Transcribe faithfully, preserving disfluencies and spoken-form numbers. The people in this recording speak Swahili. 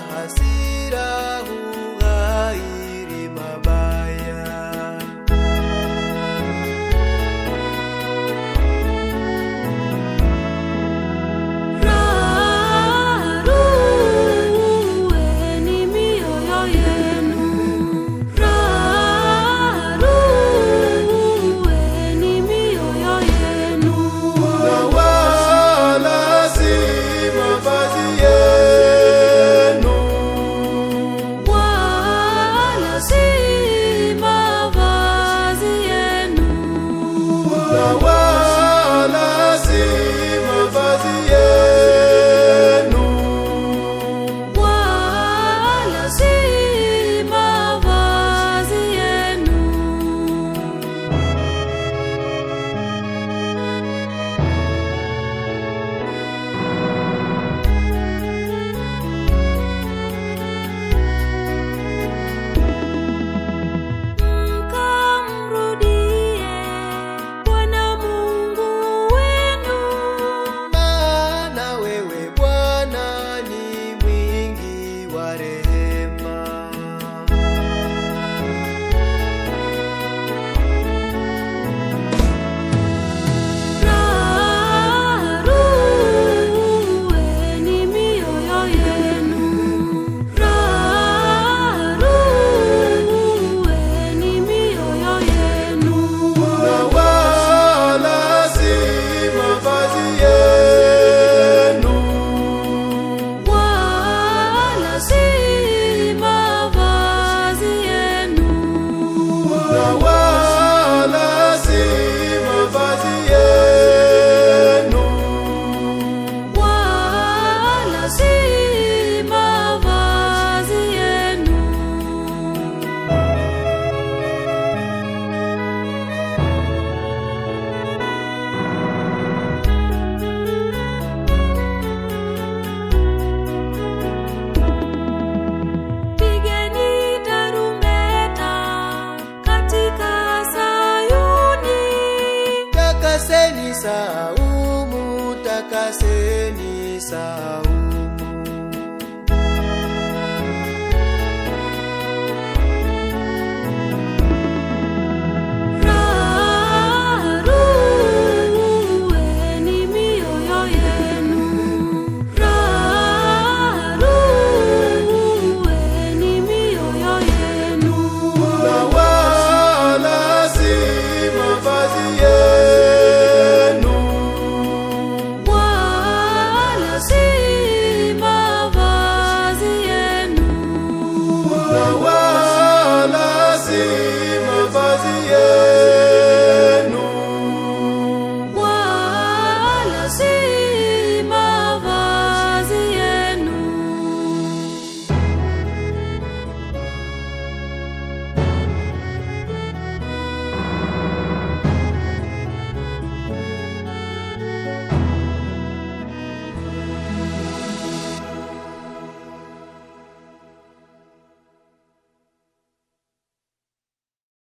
hasira hughairi mabaya. Rarueni mioyo yenu, rarueni mioyo yenu, Na wala si mavazi yenu, wala si mavazi yenu, na wala si mavazi yenu, wala si mavazi yenu. Mkamrudie Bwana Mungu wenu, maana wewe Bwana ni mwingi wa rehema. rarueni mioyo yenu, rarueni mioyo yenu, Na wala si mavazi yenu, wala si mavazi yenu, na wala si mavazi yenu, wala si mavazi yenu. Pigeni tarumbeta katika Sayuni, takaseni saumu, takaseni saumu.